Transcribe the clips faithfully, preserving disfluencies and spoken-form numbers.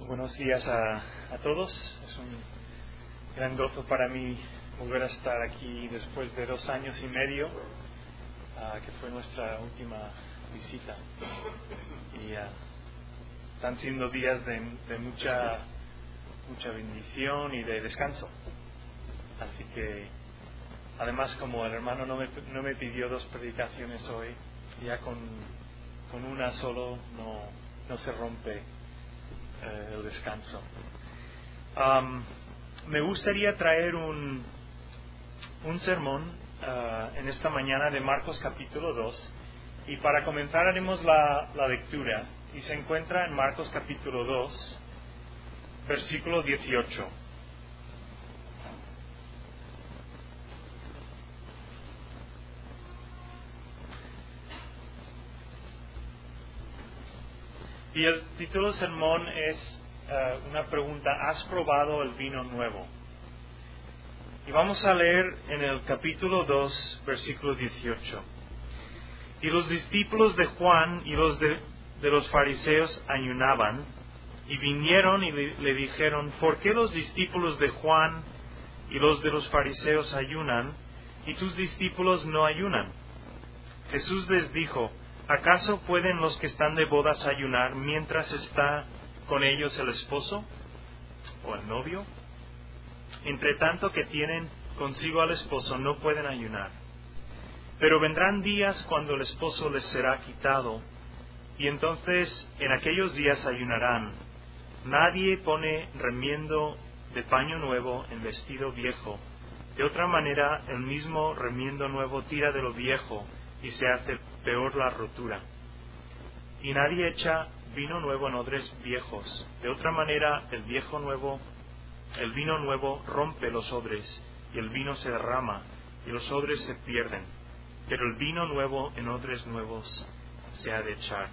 Buenos días a, a todos. Es un gran gozo para mí volver a estar aquí después de dos años y medio, uh, que fue nuestra última visita. Y uh, están siendo días de, de mucha, mucha bendición y de descanso. Así que, además, como el hermano no me, no me pidió dos predicaciones hoy, ya con, con una solo no, no se rompe eh, el descanso. Um, me gustaría traer un, un sermón uh, en esta mañana de Marcos capítulo dos, y para comenzar haremos la, la lectura, y se encuentra en Marcos capítulo dos, versículo dieciocho. Y el título del sermón es uh, una pregunta: ¿has probado el vino nuevo? Y vamos a leer en el capítulo dos, versículo dieciocho. Y los discípulos de Juan y los de, de los fariseos ayunaban, y vinieron y le, le dijeron: ¿por qué los discípulos de Juan y los de los fariseos ayunan, y tus discípulos no ayunan? Jesús les dijo: ¿acaso pueden los que están de bodas ayunar mientras está con ellos el esposo o el novio? Entre tanto que tienen consigo al esposo, no pueden ayunar. Pero vendrán días cuando el esposo les será quitado, y entonces en aquellos días ayunarán. Nadie pone remiendo de paño nuevo en vestido viejo. De otra manera, el mismo remiendo nuevo tira de lo viejo, y se hace peor la rotura. Y nadie echa vino nuevo en odres viejos. De otra manera, el viejo nuevo, el vino nuevo rompe los odres, y el vino se derrama, y los odres se pierden. Pero el vino nuevo en odres nuevos se ha de echar.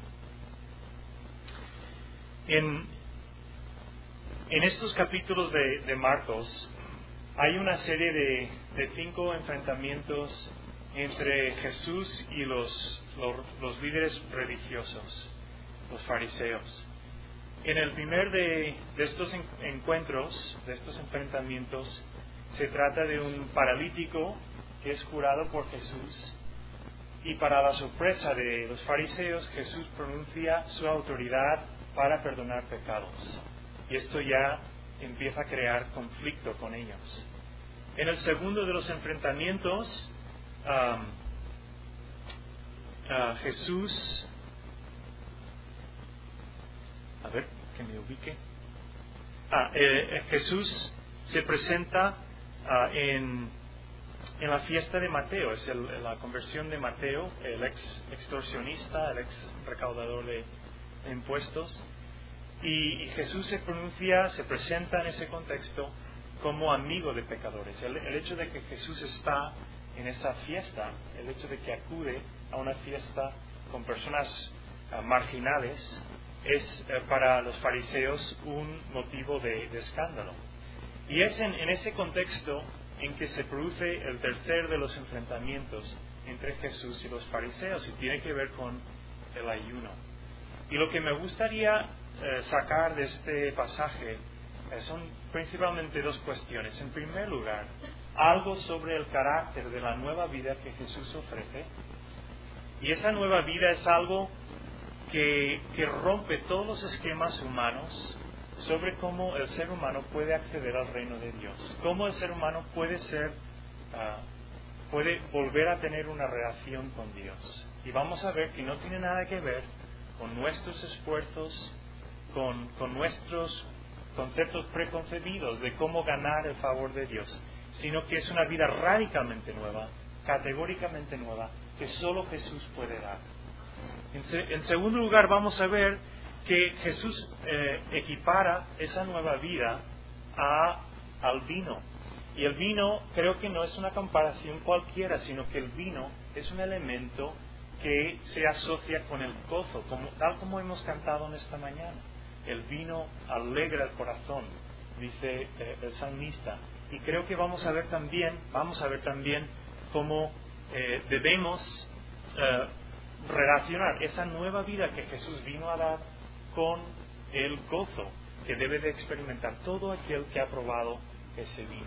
En, en estos capítulos de, de Marcos hay una serie de, de cinco enfrentamientos entre Jesús y los, los, los líderes religiosos, los fariseos. En el primer de, de estos encuentros, de estos enfrentamientos, se trata de un paralítico que es curado por Jesús, y para la sorpresa de los fariseos, Jesús pronuncia su autoridad para perdonar pecados. Y esto ya empieza a crear conflicto con ellos. En el segundo de los enfrentamientos, Um, uh, Jesús, a ver, que me ubique. Ah, eh, Jesús se presenta uh, en, en la fiesta de Mateo, es el, la conversión de Mateo, el ex extorsionista, el ex recaudador de, de impuestos, y, y Jesús se pronuncia, se presenta en ese contexto como amigo de pecadores. El, el hecho de que Jesús está en esa fiesta, el hecho de que acude a una fiesta con personas uh, marginales, es uh, para los fariseos un motivo de, de escándalo. Y es en, en ese contexto en que se produce el tercer de los enfrentamientos entre Jesús y los fariseos, y tiene que ver con el ayuno. Y lo que me gustaría uh, sacar de este pasaje uh, son principalmente dos cuestiones. En primer lugar, algo sobre el carácter de la nueva vida que Jesús ofrece. Y esa nueva vida es algo que, que rompe todos los esquemas humanos sobre cómo el ser humano puede acceder al reino de Dios. Cómo el ser humano puede ser, uh, puede volver a tener una relación con Dios. Y vamos a ver que no tiene nada que ver con nuestros esfuerzos, con, con nuestros conceptos preconcebidos de cómo ganar el favor de Dios, sino que es una vida radicalmente nueva, categóricamente nueva, que solo Jesús puede dar. En, se, en segundo lugar, vamos a ver que Jesús eh, equipara esa nueva vida a, al vino. Y el vino, creo que no es una comparación cualquiera, sino que el vino es un elemento que se asocia con el gozo, como, tal como hemos cantado en esta mañana. El vino alegra el corazón, dice eh, el salmista. Y creo que vamos a ver también, vamos a ver también cómo eh, debemos eh, relacionar esa nueva vida que Jesús vino a dar con el gozo. que debe de experimentar todo aquel que ha probado ese vino.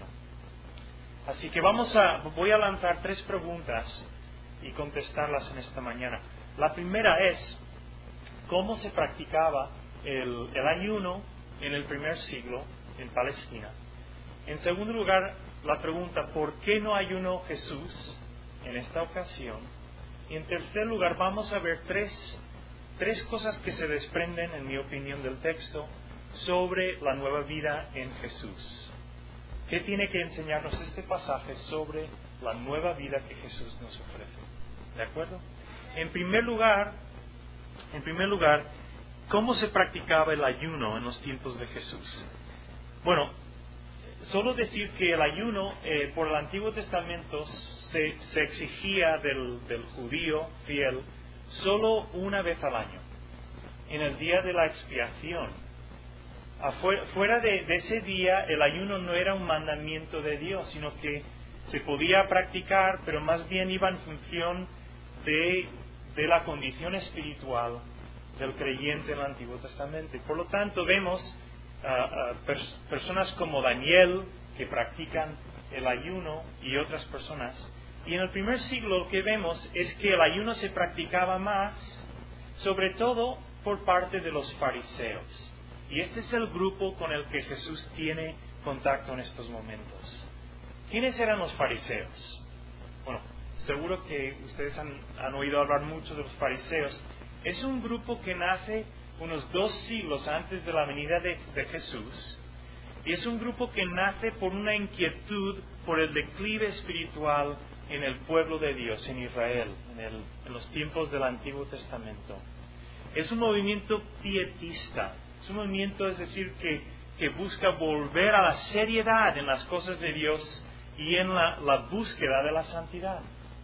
Así que vamos a, voy a lanzar tres preguntas y contestarlas en esta mañana. La primera es, ¿cómo se practicaba el, el ayuno en el primer siglo en Palestina? En segundo lugar, la pregunta, ¿por qué no ayunó Jesús en esta ocasión? Y en tercer lugar, vamos a ver tres, tres cosas que se desprenden, en mi opinión, del texto sobre la nueva vida en Jesús. ¿Qué tiene que enseñarnos este pasaje sobre la nueva vida que Jesús nos ofrece? ¿De acuerdo? En primer lugar, en primer lugar, ¿cómo se practicaba el ayuno en los tiempos de Jesús? Bueno, solo decir que el ayuno eh, por el Antiguo Testamento se, se exigía del, del judío fiel solo una vez al año, en el día de la expiación. Afuera, fuera de, de ese día, el ayuno no era un mandamiento de Dios, sino que se podía practicar, pero más bien iba en función de, de la condición espiritual del creyente en el Antiguo Testamento. Por lo tanto, vemos uh, uh, pers- personas como Daniel, que practican el ayuno, y otras personas. Y en el primer siglo lo que vemos es que el ayuno se practicaba más, sobre todo por parte de los fariseos. Y este es el grupo con el que Jesús tiene contacto en estos momentos. ¿Quiénes eran los fariseos? Bueno, seguro que ustedes han, han oído hablar mucho de los fariseos. Es un grupo que nace unos dos siglos antes de la venida de, de Jesús. Y es un grupo que nace por una inquietud por el declive espiritual en el pueblo de Dios, en Israel, en, el, en los tiempos del Antiguo Testamento. Es un movimiento pietista. Es un movimiento, es decir, que, que busca volver a la seriedad en las cosas de Dios y en la, la búsqueda de la santidad.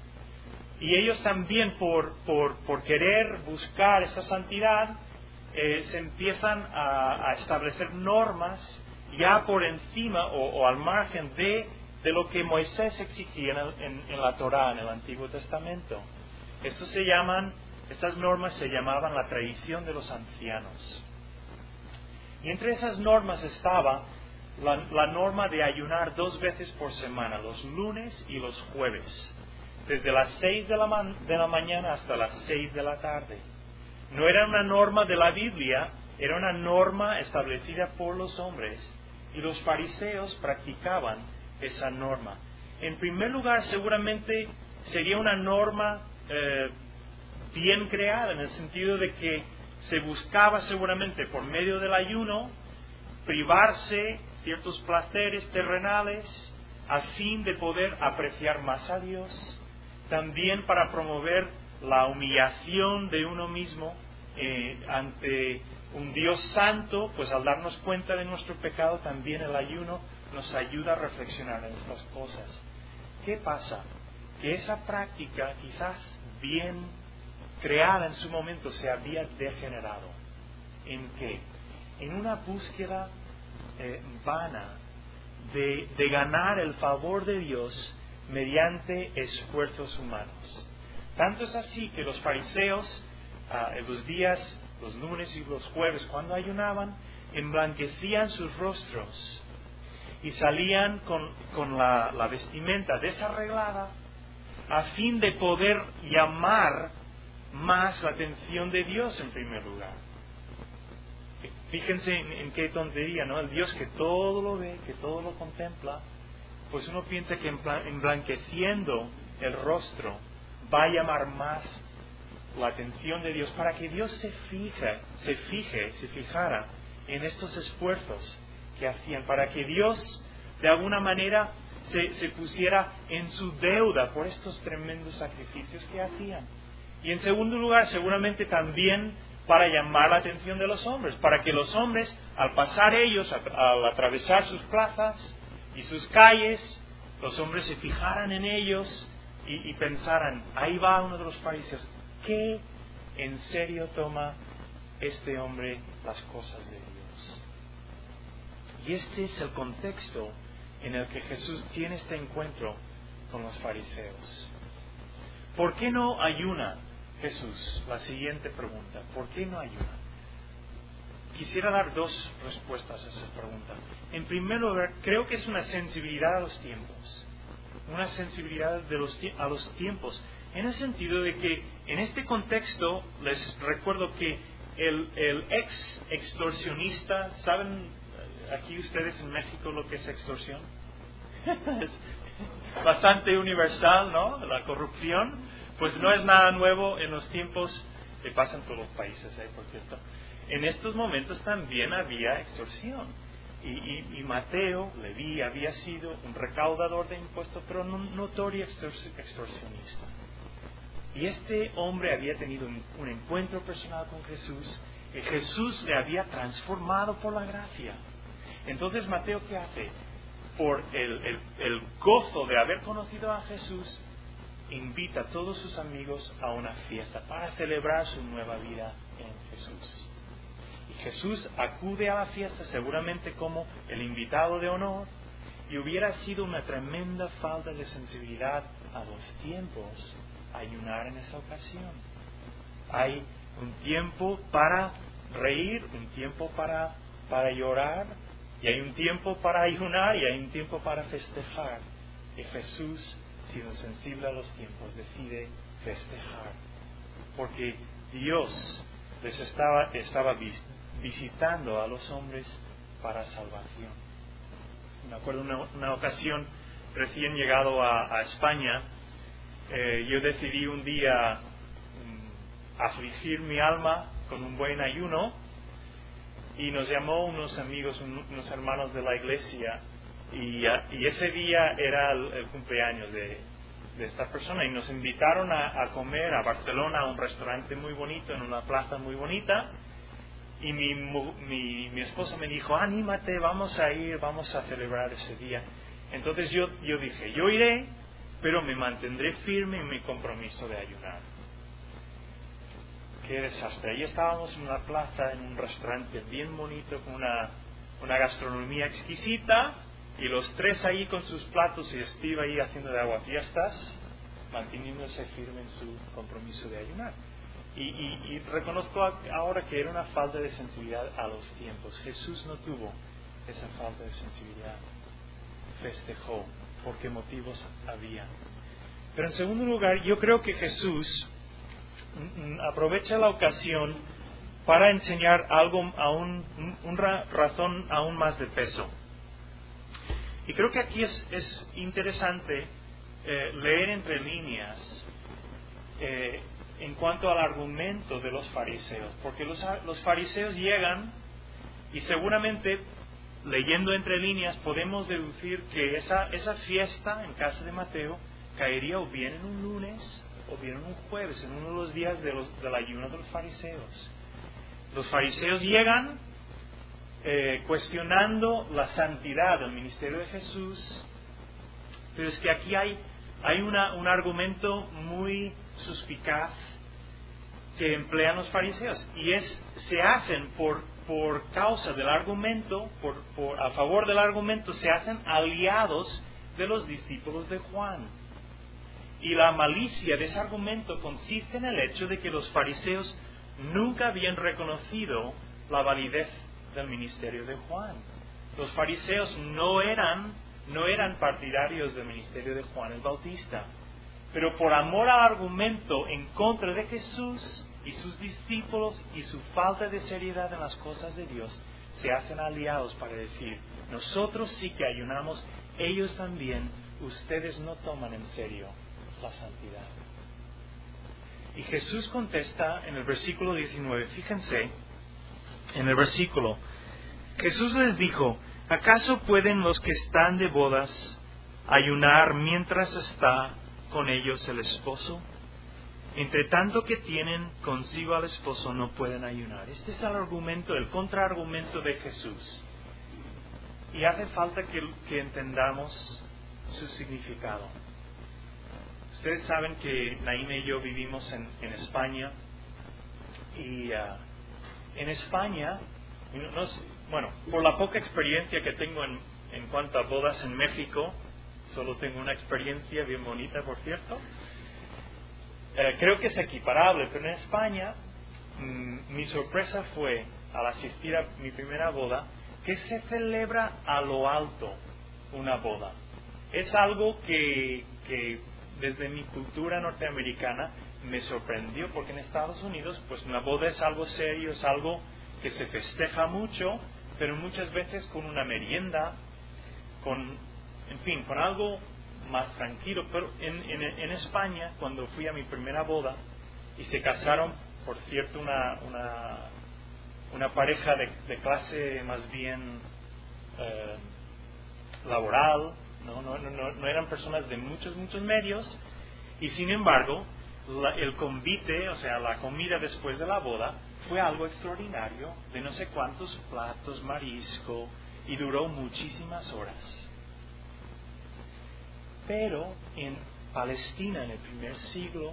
Y ellos también, por, por, por querer buscar esa santidad, eh, se empiezan a, a establecer normas ya por encima o, o al margen de, de lo que Moisés exigía en, el, en, en la Torá, en el Antiguo Testamento. Estos se llaman, estas normas se llamaban la tradición de los ancianos. Y entre esas normas estaba la, la norma de ayunar dos veces por semana, los lunes y los jueves, desde las seis de la, man, de la mañana hasta las seis de la tarde. No era una norma de la Biblia, era una norma establecida por los hombres, y los fariseos practicaban esa norma. En primer lugar, seguramente sería una norma eh, bien creada, en el sentido de que se buscaba seguramente por medio del ayuno privarse ciertos placeres terrenales a fin de poder apreciar más a Dios, también para promover la humillación de uno mismo eh, ante un Dios santo. Pues al darnos cuenta de nuestro pecado, también el ayuno nos ayuda a reflexionar en estas cosas. ¿Qué pasa? Que esa práctica, quizás bien creada en su momento, se había degenerado. ¿En qué? En una búsqueda eh, vana de, de ganar el favor de Dios mediante esfuerzos humanos. Tanto es así que los fariseos, ah, en los días, los lunes y los jueves, cuando ayunaban, emblanquecían sus rostros y salían con, con la, la vestimenta desarreglada a fin de poder llamar más la atención de Dios en primer lugar. Fíjense en, en qué tontería, ¿no? El Dios que todo lo ve, que todo lo contempla, pues uno piensa que emblanqueciendo el rostro va a llamar más la atención de Dios, para que Dios se fije, se fije, se fijara en estos esfuerzos que hacían, para que Dios de alguna manera se, se pusiera en su deuda por estos tremendos sacrificios que hacían. Y en segundo lugar, seguramente también para llamar la atención de los hombres, para que los hombres, al pasar ellos, al atravesar sus plazas y sus calles, los hombres se fijaran en ellos y, y pensaran, ahí va uno de los fariseos, ¿qué en serio toma este hombre las cosas de Dios? Y este es el contexto en el que Jesús tiene este encuentro con los fariseos. ¿Por qué no ayuna Jesús? La siguiente pregunta, ¿por qué no ayuna? quisiera dar dos respuestas a esa pregunta. En primer lugar, creo que es una sensibilidad a los tiempos. Una sensibilidad de los, a los tiempos. En el sentido de que en este contexto, les recuerdo que el, el ex extorsionista, ¿saben aquí ustedes en México lo que es extorsión? Es bastante universal, ¿no? La corrupción, pues no es nada nuevo en los tiempos que pasan todos los países, ¿eh? Por cierto. En estos momentos también había extorsión. Y, y, y Mateo, Leví, había sido un recaudador de impuestos, pero un notorio extorsionista. Y este hombre había tenido un, un encuentro personal con Jesús, y Jesús le había transformado por la gracia. Entonces Mateo, ¿qué hace? Por el, el, el gozo de haber conocido a Jesús, invita a todos sus amigos a una fiesta para celebrar su nueva vida en Jesús. Y Jesús acude a la fiesta seguramente como el invitado de honor, y hubiera sido una tremenda falta de sensibilidad a los tiempos ayunar en esa ocasión. Hay un tiempo para reír, un tiempo para, para llorar, y hay un tiempo para ayunar, y hay un tiempo para festejar. Y Jesús, siendo sensible a los tiempos, decide festejar, porque Dios les estaba, estaba visitando a los hombres para salvación. Me acuerdo una, una ocasión, recién llegado a, a España, eh, yo decidí un día um, afligir mi alma con un buen ayuno, y nos llamó unos amigos, un, unos hermanos de la iglesia, y, uh, y ese día era el, el cumpleaños de, de esta persona, y nos invitaron a, a comer a Barcelona, a un restaurante muy bonito, en una plaza muy bonita. Y mi, mi, mi esposa me dijo, anímate, vamos a ir, vamos a celebrar ese día. Entonces yo, yo dije, yo iré, pero me mantendré firme en mi compromiso de ayunar. Qué desastre. Ahí estábamos en una plaza, en un restaurante bien bonito, con una, una gastronomía exquisita, y los tres ahí con sus platos, y Steve ahí haciendo de aguafiestas, manteniéndose firme en su compromiso de ayunar. Y, y, y reconozco ahora que era una falta de sensibilidad a los tiempos. Jesús no tuvo esa falta de sensibilidad. Festejó. ¿Por qué motivos había? Pero en segundo lugar, yo creo que Jesús aprovecha la ocasión para enseñar algo, a un, una razón aún más de peso. Y creo que aquí es, es interesante eh, leer entre líneas eh, en cuanto al argumento de los fariseos, porque los, los fariseos llegan y seguramente, leyendo entre líneas, podemos deducir que esa, esa fiesta en casa de Mateo caería o bien en un lunes o bien en un jueves, en uno de los días de los, del ayuno de los fariseos. Los fariseos llegan eh, cuestionando la santidad del ministerio de Jesús, pero es que aquí hay, hay una, un argumento muy suspicaz que emplean los fariseos, y es, se hacen por, por causa del argumento, por, por, a favor del argumento, se hacen aliados de los discípulos de Juan. Y la malicia de ese argumento consiste en el hecho de que los fariseos nunca habían reconocido la validez del ministerio de Juan. Los fariseos no eran, no eran partidarios del ministerio de Juan el Bautista. Pero por amor al argumento en contra de Jesús y sus discípulos y su falta de seriedad en las cosas de Dios, se hacen aliados para decir, nosotros sí que ayunamos, ellos también, ustedes no toman en serio la santidad. Y Jesús contesta en el versículo diecinueve, fíjense, en el versículo, Jesús les dijo, ¿acaso pueden los que están de bodas ayunar mientras está con ellos el esposo? Entre tanto que tienen consigo al esposo no pueden ayunar. Este es el argumento, el contraargumento de Jesús. Y hace falta que, que entendamos su significado. Ustedes saben que Naime y yo vivimos en, en España, y uh, en España, no sé, bueno, por la poca experiencia que tengo en, en cuanto a bodas en México, solo tengo una experiencia bien bonita, por cierto, eh, creo que es equiparable, pero en España mmm, mi sorpresa fue al asistir a mi primera boda, que se celebra a lo alto una boda. Es algo que, que desde mi cultura norteamericana me sorprendió, porque en Estados Unidos pues una boda es algo serio, es algo que se festeja mucho, pero muchas veces con una merienda, con, en fin, con algo más tranquilo. Pero en, en, en España, cuando fui a mi primera boda, y se casaron, por cierto, una, una, una pareja de, de clase más bien eh, laboral, ¿no? No, no, no, no eran personas de muchos, muchos medios, y sin embargo, la, el convite, o sea, la comida después de la boda, fue algo extraordinario, de no sé cuántos platos, marisco, y duró muchísimas horas. Pero en Palestina, en el primer siglo,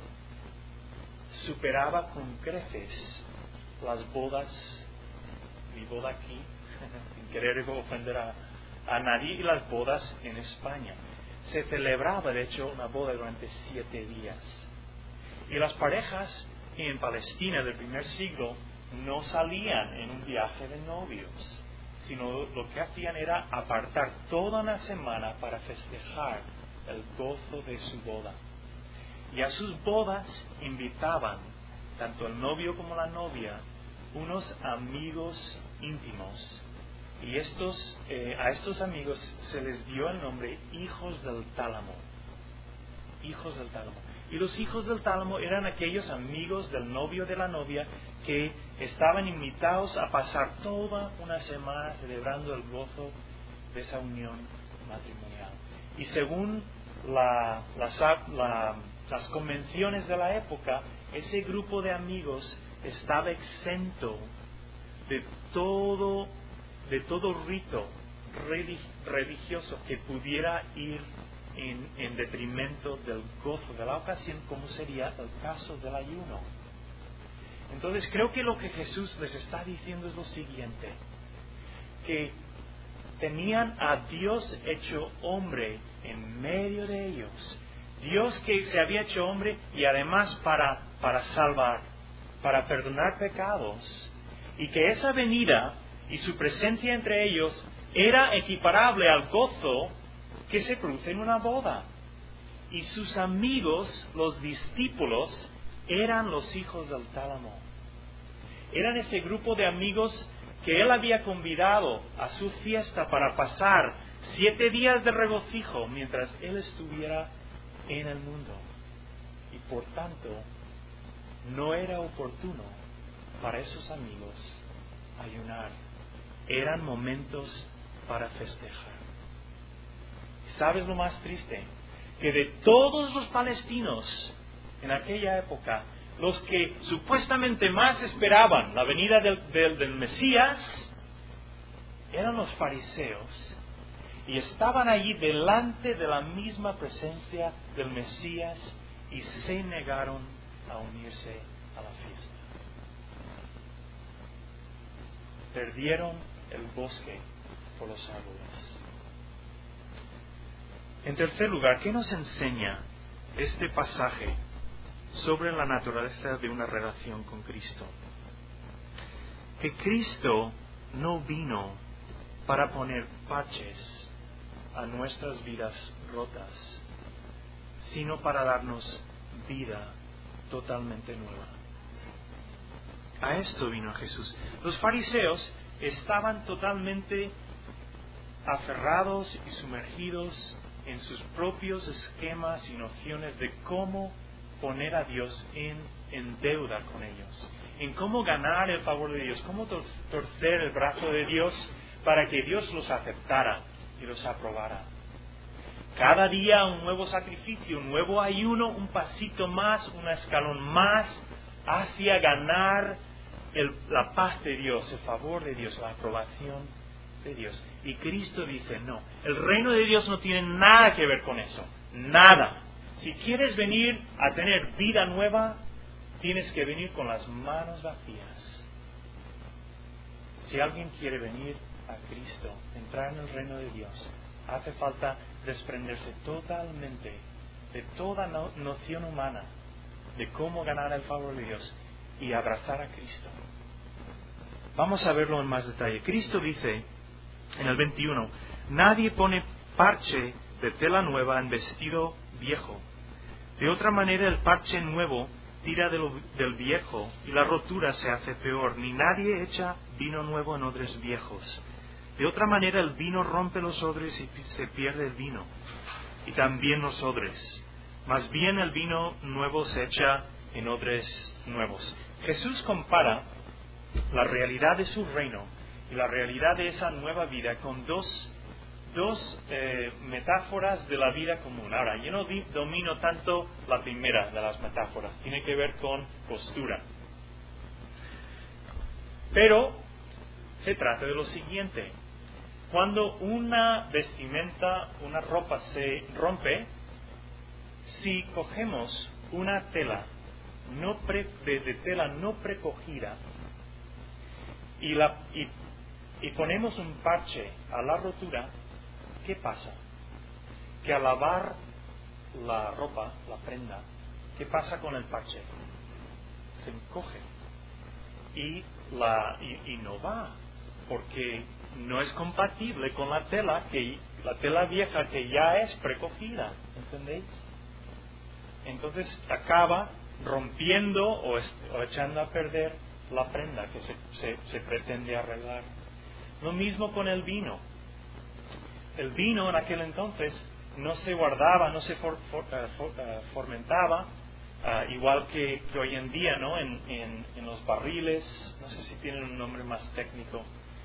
superaba con creces las bodas, mi boda aquí, sin querer ofender a, a nadie, y las bodas en España. Se celebraba, de hecho, una boda durante siete días. Y las parejas en Palestina del primer siglo no salían en un viaje de novios, sino lo que hacían era apartar toda una semana para festejar el gozo de su boda. Y a sus bodas invitaban, tanto el novio como la novia, unos amigos íntimos. Y estos, eh, a estos amigos se les dio el nombre hijos del tálamo. Hijos del tálamo. Y los hijos del tálamo eran aquellos amigos del novio o de la novia que estaban invitados a pasar toda una semana celebrando el gozo de esa unión matrimonial. Y según la, la, la, las convenciones de la época, ese grupo de amigos estaba exento de todo, de todo rito religioso que pudiera ir en, en detrimento del gozo de la ocasión, como sería el caso del ayuno. Entonces creo que lo que Jesús les está diciendo es lo siguiente, que tenían a Dios hecho hombre en medio de ellos. Dios que se había hecho hombre y además para, para salvar, para perdonar pecados, y que esa venida y su presencia entre ellos era equiparable al gozo que se produce en una boda. Y sus amigos, los discípulos, eran los hijos del tálamo. Eran ese grupo de amigos que Él había convidado a su fiesta para pasar siete días de regocijo mientras Él estuviera en el mundo. Y por tanto, no era oportuno para esos amigos ayunar. Eran momentos para festejar. ¿Sabes lo más triste? Que de todos los palestinos en aquella época, los que supuestamente más esperaban la venida del, del, del Mesías, eran los fariseos. Y estaban allí delante de la misma presencia del Mesías y se negaron a unirse a la fiesta. Perdieron el bosque por los árboles. En tercer lugar, ¿qué nos enseña este pasaje sobre la naturaleza de una relación con Cristo? Que Cristo no vino para poner parches a nuestras vidas rotas, sino para darnos vida totalmente nueva. A esto vino Jesús. Los fariseos estaban totalmente aferrados y sumergidos en sus propios esquemas y nociones de cómo poner a Dios en, en deuda con ellos, en cómo ganar el favor de Dios, cómo tor- torcer el brazo de Dios para que Dios los aceptara y los aprobara. Cada día un nuevo sacrificio, un nuevo ayuno, un pasito más, un escalón más hacia ganar el, la paz de Dios, el favor de Dios, la aprobación de Dios. Y Cristo dice, no, el reino de Dios no tiene nada que ver con eso, nada. Si quieres venir a tener vida nueva, tienes que venir con las manos vacías. Si alguien quiere venir a Cristo, entrar en el reino de Dios, hace falta desprenderse totalmente de toda no, noción humana de cómo ganar el favor de Dios y abrazar a Cristo. Vamos a verlo en más detalle. Cristo dice en el veintiuno, nadie pone parche de tela nueva en vestido viejo. De otra manera el parche nuevo tira de lo, del viejo y la rotura se hace peor. Ni nadie echa vino nuevo en odres viejos. De otra manera el vino rompe los odres y se pierde el vino, y también los odres. Más bien el vino nuevo se echa en odres nuevos. Jesús compara la realidad de su reino y la realidad de esa nueva vida con dos, dos eh, metáforas de la vida común. Ahora, yo no di, domino tanto la primera de las metáforas, tiene que ver con postura. Pero se trata de lo siguiente. Cuando una vestimenta, una ropa se rompe, si cogemos una tela no pre, de, de tela no precogida y, la, y, y ponemos un parche a la rotura, ¿qué pasa? Que al lavar la ropa, la prenda, ¿qué pasa con el parche? Se encoge y, la, y, y no va, porque no es compatible con la tela, que la tela vieja que ya es precogida, ¿entendéis? Entonces acaba rompiendo o, es, o echando a perder la prenda que se, se, se pretende arreglar. Lo mismo con el vino. El vino en aquel entonces no se guardaba, no se for, for, uh, for, uh, fermentaba, uh, igual que, que hoy en día, ¿no? En, en, en los barriles, no sé si tienen un nombre más técnico,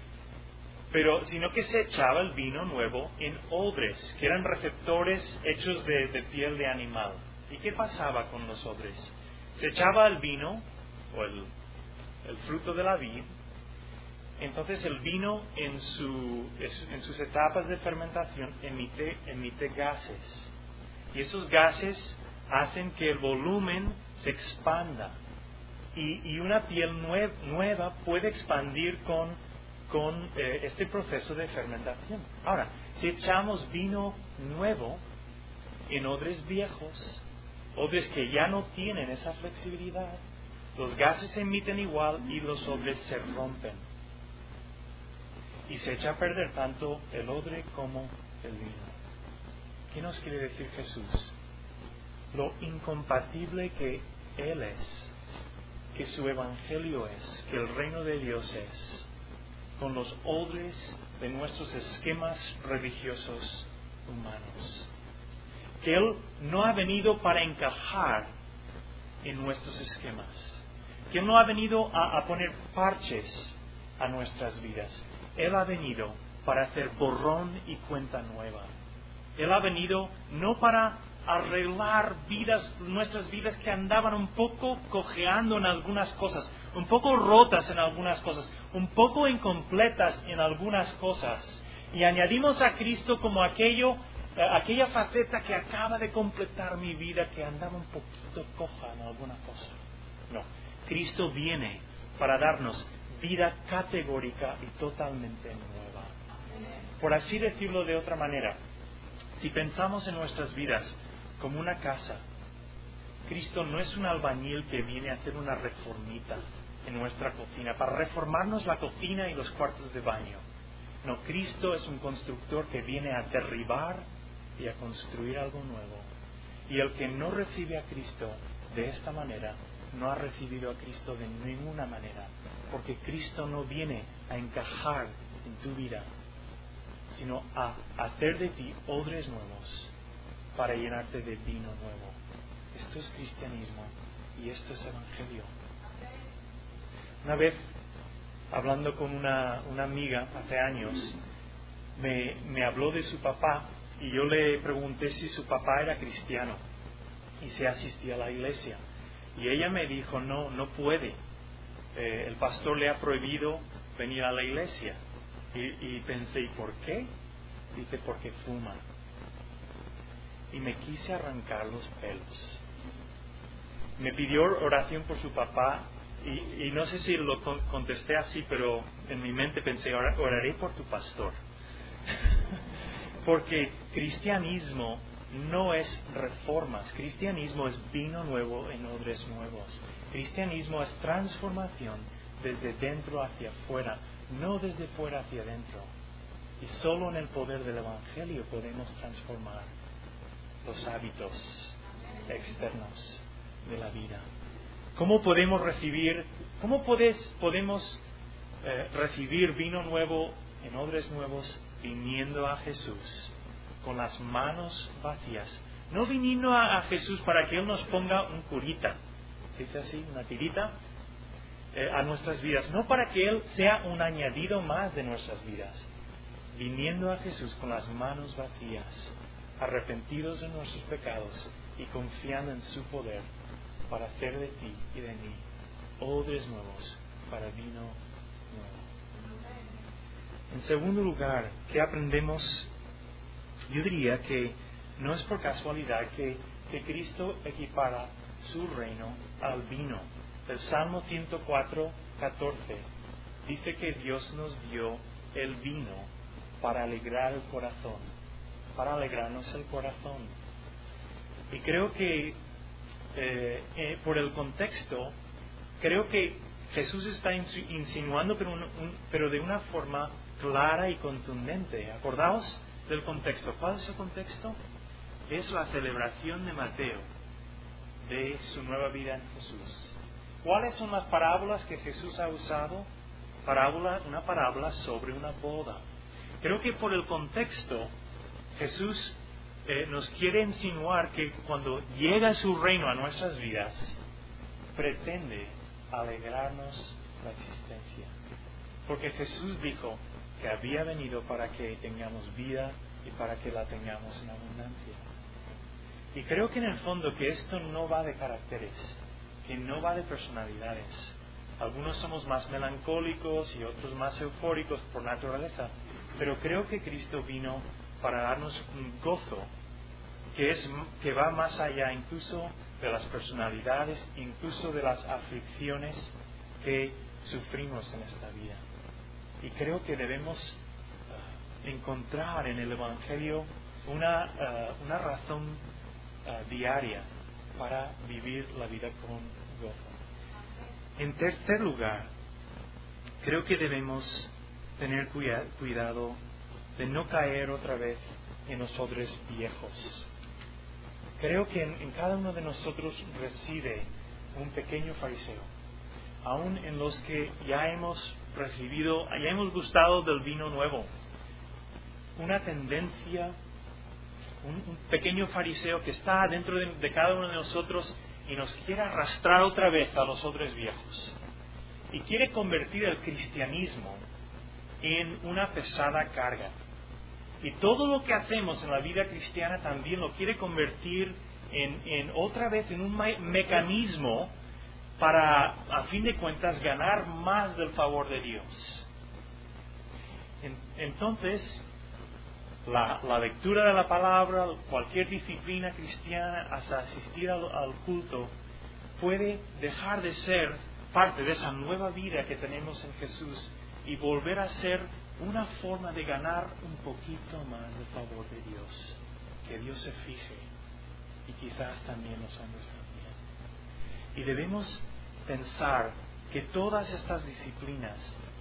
pero sino que se echaba el vino nuevo en odres, que eran receptores hechos de, de piel de animal. ¿Y qué pasaba con los odres? Se echaba el vino, o el, el fruto de la vid, entonces el vino en, su, en sus etapas de fermentación emite, emite gases. Y esos gases hacen que el volumen se expanda. Y, y una piel nueva, nueva puede expandir con, con eh, este proceso de fermentación. Ahora, si echamos vino nuevo en odres viejos, odres que ya no tienen esa flexibilidad, los gases se emiten igual y los odres se rompen. Y se echa a perder tanto el odre como el vino. ¿Qué nos quiere decir Jesús? Lo incompatible que Él es, que su evangelio es, que el reino de Dios es, con los odres de nuestros esquemas religiosos humanos. Que Él no ha venido para encajar en nuestros esquemas. Que Él no ha venido a, a poner parches a nuestras vidas. Él ha venido para hacer borrón y cuenta nueva. Él ha venido no para arreglar vidas, nuestras vidas que andaban un poco cojeando en algunas cosas, un poco rotas en algunas cosas, un poco incompletas en algunas cosas. Y añadimos a Cristo como aquello, aquella faceta que acaba de completar mi vida, que andaba un poquito coja en alguna cosa. No, Cristo viene para darnos vida categórica y totalmente nueva. Por así decirlo de otra manera, si pensamos en nuestras vidas como una casa, Cristo no es un albañil que viene a hacer una reformita en nuestra cocina, para reformarnos la cocina y los cuartos de baño. No, Cristo es un constructor que viene a derribar y a construir algo nuevo. Y el que no recibe a Cristo de esta manera, no ha recibido a Cristo de ninguna manera, porque Cristo no viene a encajar en tu vida, sino a hacer de ti odres nuevos para llenarte de vino nuevo. Esto es cristianismo y esto es evangelio. Una vez, hablando con una, una amiga hace años, me, me habló de su papá y yo le pregunté si su papá era cristiano y si asistía a la iglesia. Y ella me dijo, no, no puede. Eh, el pastor le ha prohibido venir a la iglesia. Y, y pensé, ¿y por qué? Dice, porque fuma. Y me quise arrancar los pelos. Me pidió oración por su papá y, y no sé si lo contesté así, pero en mi mente pensé, oraré por tu pastor. Porque cristianismo no es reformas, cristianismo es vino nuevo en odres nuevos. Cristianismo es transformación desde dentro hacia afuera, no desde fuera hacia adentro. Y solo en el poder del Evangelio podemos transformar los hábitos externos de la vida. ¿Cómo podemos recibir, cómo podés, podemos eh, recibir vino nuevo en odres nuevos viniendo a Jesús con las manos vacías? No viniendo a, a Jesús para que Él nos ponga un curita, ¿se dice así? Una tirita eh, a nuestras vidas. No para que Él sea un añadido más de nuestras vidas. Viniendo a Jesús con las manos vacías, arrepentidos de nuestros pecados y confiando en su poder para hacer de ti y de mí odres nuevos para vino nuevo. En segundo lugar, ¿qué aprendemos? Yo diría que no es por casualidad que, que Cristo equipara su reino al vino. El Salmo ciento cuatro, catorce dice que Dios nos dio el vino para alegrar el corazón, para alegrarnos el corazón. Y creo que eh, eh, por el contexto, creo que Jesús está insinuando, pero, un, un, pero de una forma clara y contundente. Acordaos del contexto. ¿Cuál es el contexto? Es la celebración de Mateo de su nueva vida en Jesús. ¿Cuáles son las parábolas que Jesús ha usado? Parábola, una parábola sobre una boda. Creo que por el contexto Jesús eh, nos quiere insinuar que cuando llega su reino a nuestras vidas pretende alegrarnos la existencia. Porque Jesús dijo que había venido para que tengamos vida y para que la tengamos en abundancia. Y creo que en el fondo que esto no va de caracteres, que no va de personalidades. Algunos somos más melancólicos y otros más eufóricos por naturaleza, pero creo que Cristo vino para darnos un gozo que, es, que va más allá incluso de las personalidades, incluso de las aflicciones que sufrimos en esta vida. Y creo que debemos uh, encontrar en el Evangelio una, uh, una razón uh, diaria para vivir la vida con gozo. En tercer lugar, creo que debemos tener cuida- cuidado de no caer otra vez en los odres viejos. Creo que en, en cada uno de nosotros reside un pequeño fariseo, aún en los que ya hemos recibido, ya hemos gustado del vino nuevo. Una tendencia, un, un pequeño fariseo que está dentro de, de cada uno de nosotros y nos quiere arrastrar otra vez a los odres viejos. Y quiere convertir el cristianismo en una pesada carga. Y todo lo que hacemos en la vida cristiana también lo quiere convertir en, en otra vez en un me- mecanismo para, a fin de cuentas, ganar más del favor de Dios. En, entonces, la, la lectura de la palabra, cualquier disciplina cristiana, hasta asistir al, al culto, puede dejar de ser parte de esa nueva vida que tenemos en Jesús y volver a ser una forma de ganar un poquito más del favor de Dios. Que Dios se fije y quizás también los hombres también. Y debemos pensar que todas estas disciplinas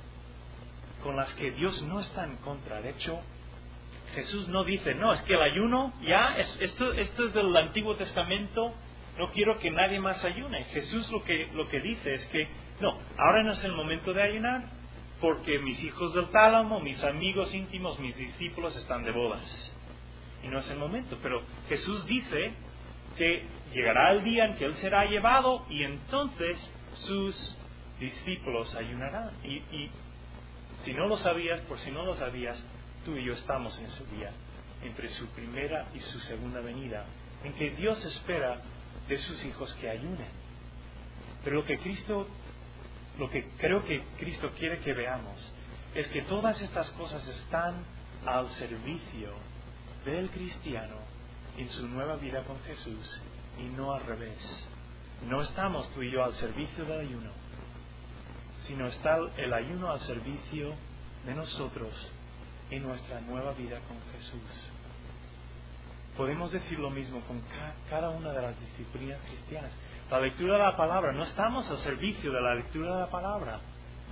con las que Dios no está en contra, de hecho, Jesús no dice, no, es que el ayuno, ya, es, esto, esto es del Antiguo Testamento, no quiero que nadie más ayune. Jesús lo que, lo que dice es que, no, ahora no es el momento de ayunar, porque mis hijos del tálamo, mis amigos íntimos, mis discípulos están de bodas. Y no es el momento. Pero Jesús dice que llegará el día en que Él será llevado y entonces sus discípulos ayunarán. Y, y si no lo sabías, por si no lo sabías, tú y yo estamos en ese día, entre su primera y su segunda venida, en que Dios espera de sus hijos que ayunen. Pero lo que Cristo Lo que creo que Cristo quiere que veamos es que todas estas cosas están al servicio del cristiano en su nueva vida con Jesús y no al revés. No estamos tú y yo al servicio del ayuno, sino está el ayuno al servicio de nosotros en nuestra nueva vida con Jesús. Podemos decir lo mismo con ca- cada una de las disciplinas cristianas. La lectura de la palabra, no estamos al servicio de la lectura de la palabra,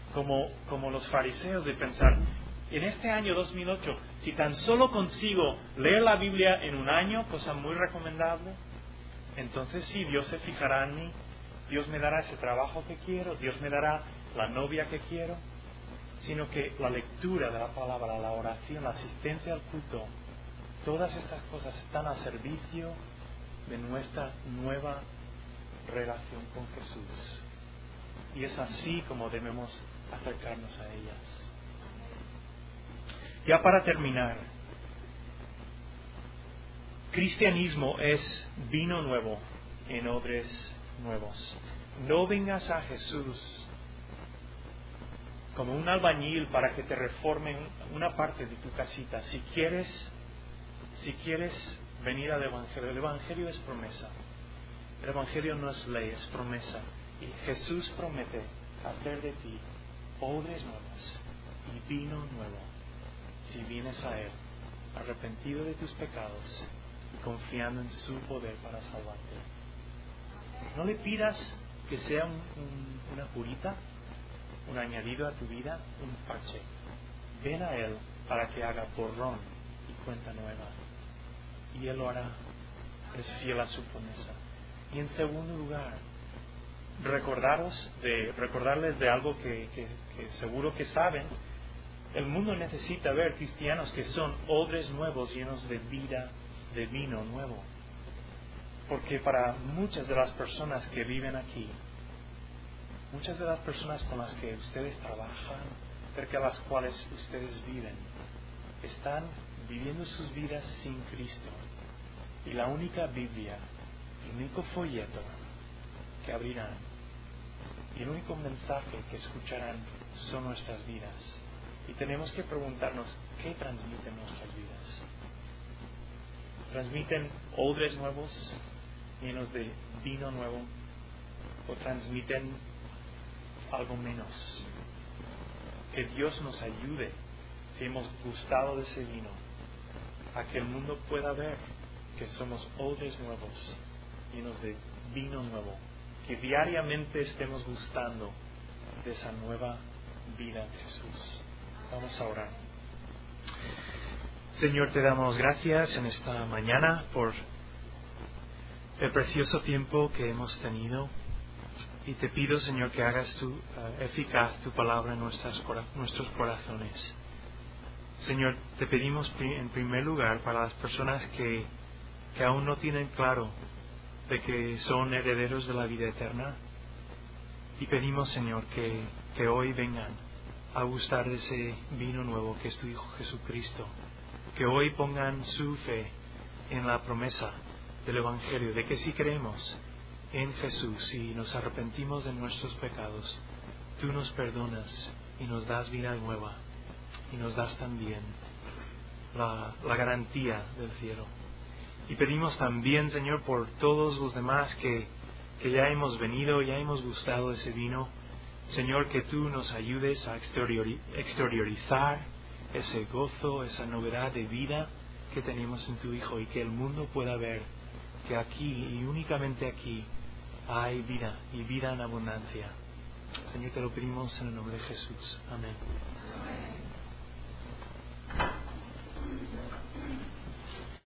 como, como los fariseos, de pensar, en este año dos mil ocho, si tan solo consigo leer la Biblia en un año, cosa muy recomendable, entonces sí, Dios se fijará en mí, Dios me dará ese trabajo que quiero, Dios me dará la novia que quiero, sino que la lectura de la palabra, la oración, la asistencia al culto, todas estas cosas están al servicio de nuestra nueva relación con Jesús. Y es así como debemos acercarnos a ellas. Ya para terminar, cristianismo es vino nuevo en odres nuevos. No vengas a Jesús como un albañil para que te reforme una parte de tu casita. Si quieres, si quieres venir al Evangelio, el Evangelio es promesa. El Evangelio no es ley, es promesa. Y Jesús promete hacer de ti odres nuevos y vino nuevo si vienes a Él, arrepentido de tus pecados y confiando en su poder para salvarte. No le pidas que sea un, un, una curita, un añadido a tu vida, un parche. Ven a Él para que haga borrón y cuenta nueva. Y Él lo hará. Es fiel a su promesa. Y en segundo lugar, recordaros de, recordarles de algo que, que, que seguro que saben. El mundo necesita ver cristianos que son odres nuevos llenos de vida, de vino nuevo. Porque para muchas de las personas que viven aquí, muchas de las personas con las que ustedes trabajan, cerca de las cuales ustedes viven, están viviendo sus vidas sin Cristo. Y la única Biblia, el único folleto que abrirán y el único mensaje que escucharán son nuestras vidas. Y tenemos que preguntarnos, ¿qué transmiten nuestras vidas? ¿Transmiten odres nuevos llenos de vino nuevo? ¿O transmiten algo menos? Que Dios nos ayude, si hemos gustado de ese vino, a que el mundo pueda ver que somos odres nuevos llenos de vino nuevo, que diariamente estemos gustando de esa nueva vida en Jesús. Vamos a orar. Señor, te damos gracias en esta mañana por el precioso tiempo que hemos tenido y te pido, Señor, que hagas tu, uh, eficaz tu palabra en nuestras, nuestros corazones. Señor, te pedimos en primer lugar para las personas que, que aún no tienen claro de que son herederos de la vida eterna, y pedimos, Señor, que, que hoy vengan a gustar de ese vino nuevo que es tu Hijo Jesucristo, que hoy pongan su fe en la promesa del Evangelio, de que si creemos en Jesús y nos arrepentimos de nuestros pecados, tú nos perdonas y nos das vida nueva y nos das también la, la garantía del cielo. Y pedimos también, Señor, por todos los demás que, que ya hemos venido, ya hemos gustado ese vino, Señor, que tú nos ayudes a exteriorizar ese gozo, esa novedad de vida que tenemos en tu Hijo, y que el mundo pueda ver que aquí y únicamente aquí hay vida y vida en abundancia. Señor, te lo pedimos en el nombre de Jesús. Amén.